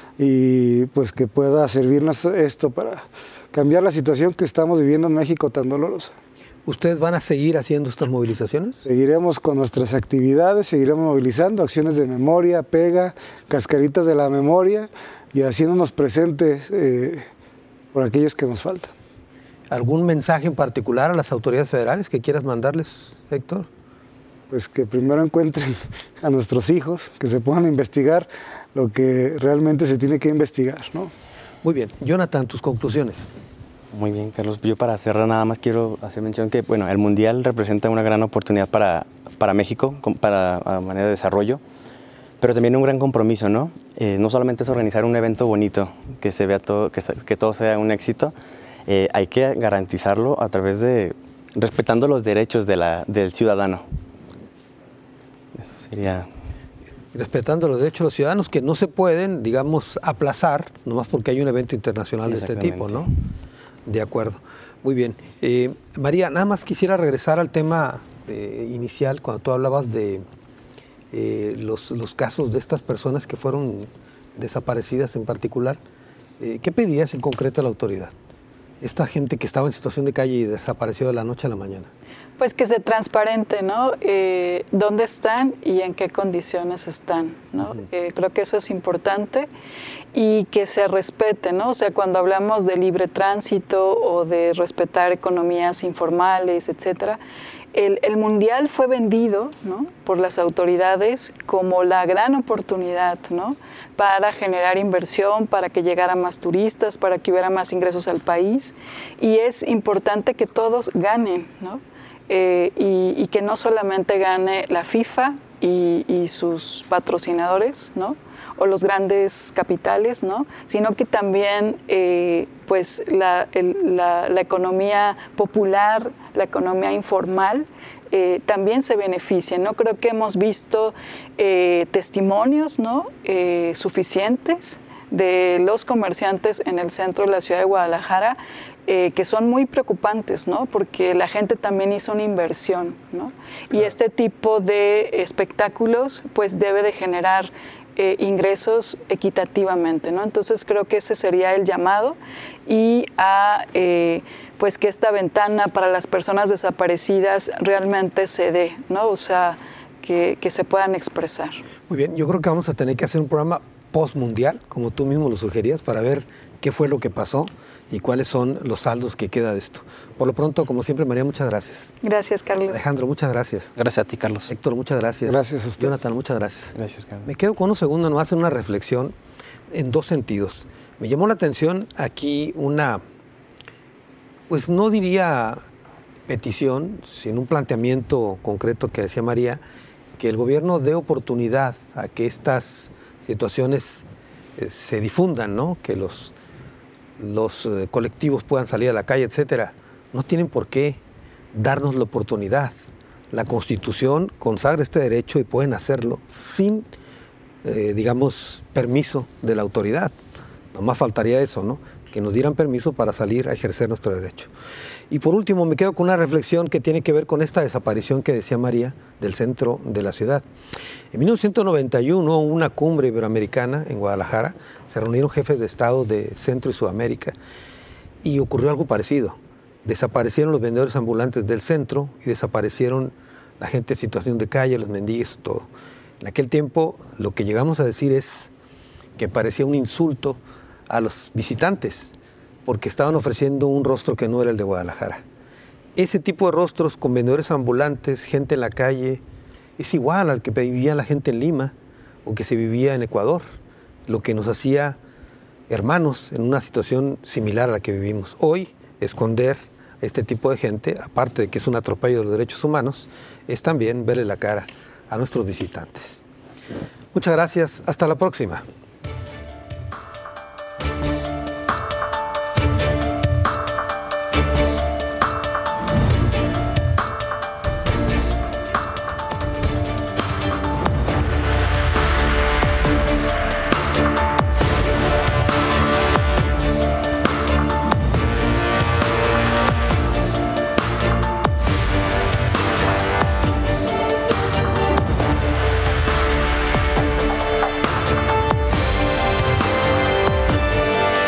y pues que pueda servirnos esto para cambiar la situación que estamos viviendo en México tan dolorosa. ¿Ustedes van a seguir haciendo estas movilizaciones? Seguiremos con nuestras actividades, seguiremos movilizando acciones de memoria, pega, cascaritas de la memoria y haciéndonos presentes eh, por aquellos que nos faltan. ¿Algún mensaje en particular a las autoridades federales que quieras mandarles, Héctor? Pues que primero encuentren a nuestros hijos, que se pongan a investigar lo que realmente se tiene que investigar, ¿no? Muy bien. Jonathan, tus conclusiones. Muy bien, Carlos. Yo para cerrar nada más quiero hacer mención que bueno, el Mundial representa una gran oportunidad para, para México, para a manera de desarrollo, pero también un gran compromiso, ¿no? Eh, no solamente es organizar un evento bonito, que se vea todo, que, que todo sea un éxito, eh, hay que garantizarlo a través de respetando los derechos de la, del ciudadano. Eso sería... Respetando los derechos de los ciudadanos que no se pueden, digamos, aplazar, nomás porque hay un evento internacional sí, de este tipo, ¿no? De acuerdo. Muy bien. Eh, María, nada más quisiera regresar al tema eh, inicial, cuando tú hablabas de eh, los, los casos de estas personas que fueron desaparecidas en particular. Eh, ¿Qué pedías en concreto a la autoridad? Esta gente que estaba en situación de calle y desapareció de la noche a la mañana. Pues que se transparente, ¿no? Eh, dónde están y en qué condiciones están, ¿no? Uh-huh. Eh, creo que eso es importante y que se respete, ¿no? O sea, cuando hablamos de libre tránsito o de respetar economías informales, etcétera, el, el Mundial fue vendido, ¿no? Por las autoridades como la gran oportunidad, ¿no? Para generar inversión, para que llegara más turistas, para que hubiera más ingresos al país, y es importante que todos ganen, ¿no? Eh, y, y que no solamente gane la FIFA y, y sus patrocinadores, ¿no? O los grandes capitales, ¿no? Sino que también eh, pues la, el, la, la economía popular, la economía informal, eh, también se beneficia, ¿no? Creo que hemos visto eh, testimonios, ¿no? eh, suficientes de los comerciantes en el centro de la ciudad de Guadalajara, Eh, que son muy preocupantes, ¿no? Porque la gente también hizo una inversión, ¿no? Claro. Y este tipo de espectáculos pues debe de generar eh, ingresos equitativamente, ¿no? Entonces creo que ese sería el llamado y a eh, pues que esta ventana para las personas desaparecidas realmente se dé, ¿no? O sea, que, que se puedan expresar. Muy bien, yo creo que vamos a tener que hacer un programa post-mundial, como tú mismo lo sugerías, para ver qué fue lo que pasó y cuáles son los saldos que queda de esto. Por lo pronto, como siempre, María, muchas gracias. Gracias, Carlos. Alejandro, muchas gracias. Gracias a ti, Carlos. Héctor, muchas gracias. Gracias a usted. Jonathan, muchas gracias. Gracias, Carlos. Me quedo con un segundo, no hacer una reflexión. en dos sentidos. Me llamó la atención aquí una, pues no diría petición, sino un planteamiento concreto que decía María, que el gobierno dé oportunidad a que estas situaciones eh, se difundan, ¿no? Que los, los eh, colectivos puedan salir a la calle, etcétera. No tienen por qué darnos la oportunidad. La Constitución consagra este derecho y pueden hacerlo sin, eh, digamos, permiso de la autoridad. Nomás faltaría eso, ¿no? Que nos dieran permiso para salir a ejercer nuestro derecho. Y por último, me quedo con una reflexión que tiene que ver con esta desaparición que decía María del centro de la ciudad. En mil novecientos noventa y uno hubo una cumbre iberoamericana en Guadalajara, se reunieron jefes de Estado de Centro y Sudamérica y ocurrió algo parecido. Desaparecieron los vendedores ambulantes del centro y desaparecieron la gente en situación de calle, los mendigos, todo. En aquel tiempo lo que llegamos a decir es que parecía un insulto a los visitantes, porque estaban ofreciendo un rostro que no era el de Guadalajara. Ese tipo de rostros con vendedores ambulantes, gente en la calle, es igual al que vivía la gente en Lima o que se vivía en Ecuador, lo que nos hacía hermanos en una situación similar a la que vivimos. Hoy, esconder a este tipo de gente, aparte de que es un atropello de los derechos humanos, es también verle la cara a nuestros visitantes. Muchas gracias, hasta la próxima.